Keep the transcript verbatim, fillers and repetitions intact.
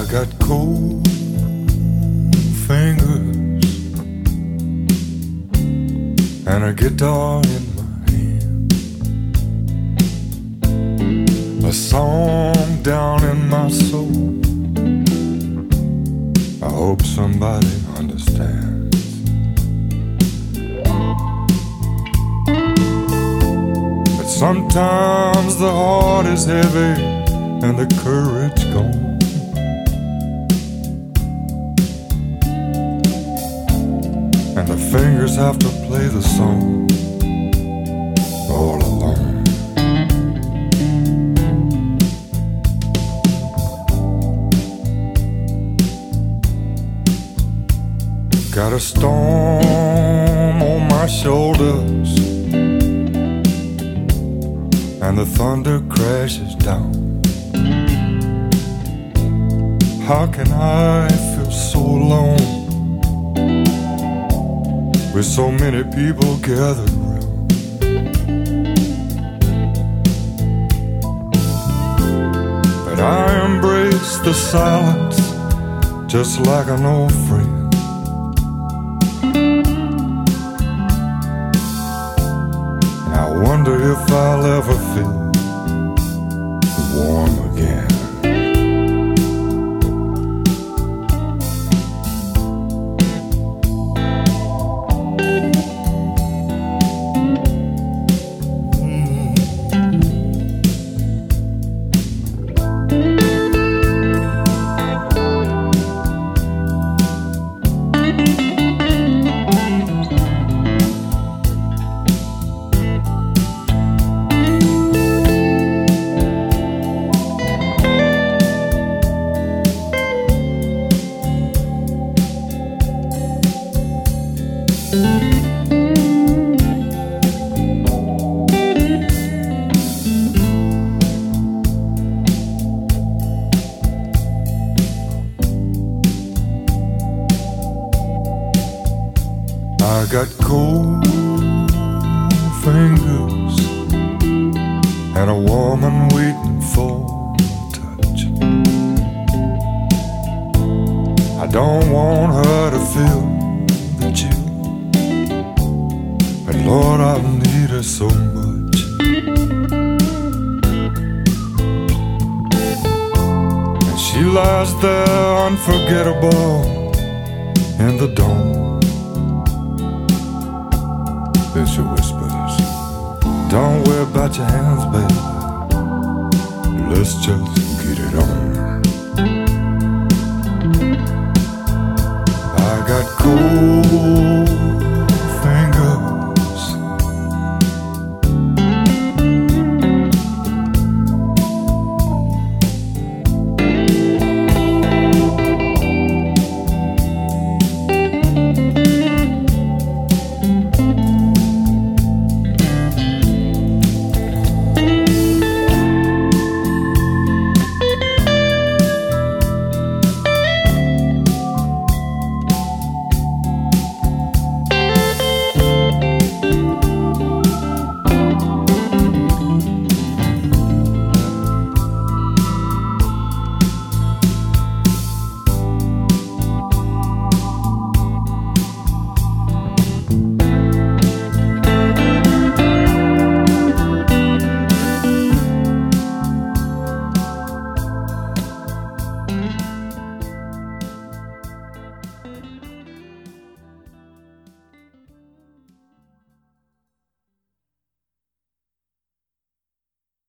got cold fingers and a guitar in my hand, a song down in my soul. I hope somebody understands. But sometimes the heart is heavy and the courage gone. And the fingers have to play the song all alone. Got a storm on my shoulders and the thunder crashes down. How can I feel so alone with so many people gathered around? But I embrace the silence just like an old friend. And I wonder if I'll ever feel warm again. I got cold fingers and a woman waiting for a touch. I don't want her to feel the chill, but Lord, I need her so much. And she lies there unforgettable in the dawn. Then she whispers, don't worry about your hands, baby, let's just get it on. I got cold